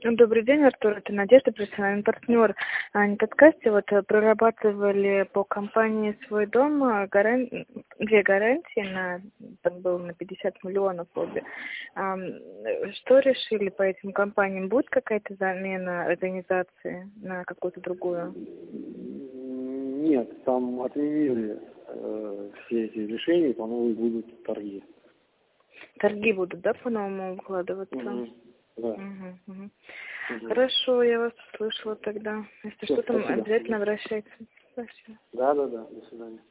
Добрый день, Артур. Это Надежда, профессиональный партнер. Не подскажете, прорабатывали по компании «Свой дом» две гарантии, там было на 50 миллионов обе. Что решили по этим компаниям? Будет какая-то замена организации на какую-то другую? Нет, там отменили все эти решения, по-новому будут торги. Торги будут, да, по-новому укладываться? Да. Хорошо, я вас услышала тогда. Если Всё, что, там спасибо. обязательно обращайтесь. Спасибо. Да, до свидания.